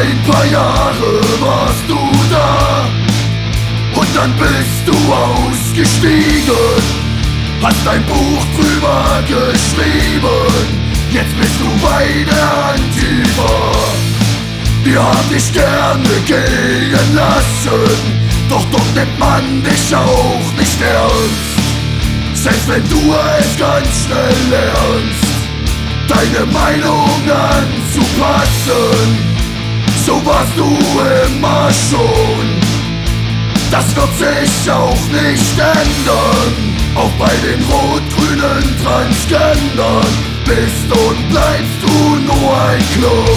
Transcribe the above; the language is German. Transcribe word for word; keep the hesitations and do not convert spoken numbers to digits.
Ein paar Jahre warst du da und dann bist du ausgestiegen, hast ein Buch drüber geschrieben, jetzt bist du bei der Antifa. Wir haben dich gerne gehen lassen, doch dort nimmt man dich auch nicht ernst. Selbst wenn du es ganz schnell lernst, deine Meinung anzupassen, so warst du immer schon. Das wird sich auch nicht ändern, auch bei den rot-grünen Transgendern bist und bleibst du nur ein Klon.